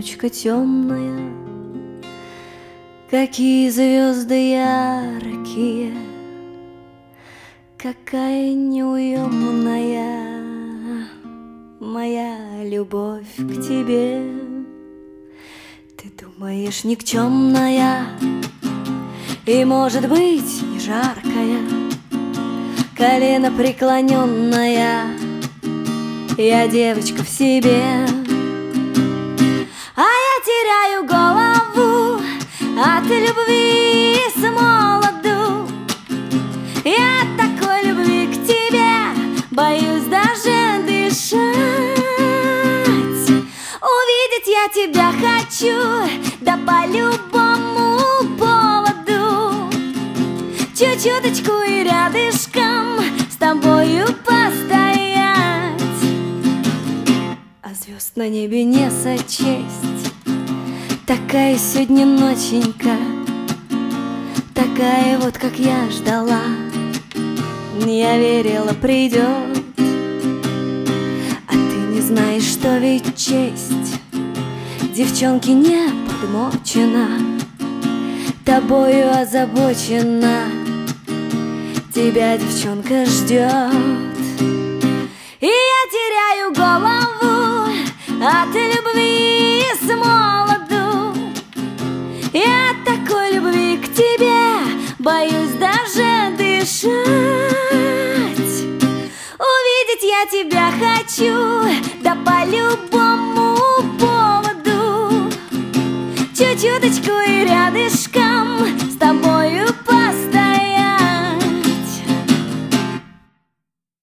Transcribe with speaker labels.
Speaker 1: ночка темная, какие звезды яркие, какая неуемная моя любовь к тебе. Ты думаешь, никчемная и, может быть, не жаркая, колено преклоненная, я девочка в себе. А я теряю голову от любви с молоду. Я такой любви к тебе боюсь даже дышать. Увидеть я тебя хочу, да по любому поводу. Чуть-чуточку и рядышком с тобою постоять. А звезд на небе не сочесть. Такая сегодня ноченька, такая вот, как я ждала. Я верила, придет. А ты не знаешь, что ведь честь девчонки не подмочена, тобою озабочена. Тебя девчонка ждет. И я теряю голову от любви с молоду. Я такой любви к тебе боюсь даже дышать. Увидеть я тебя хочу, да по любому поводу. Чуть-чуточку и рядышком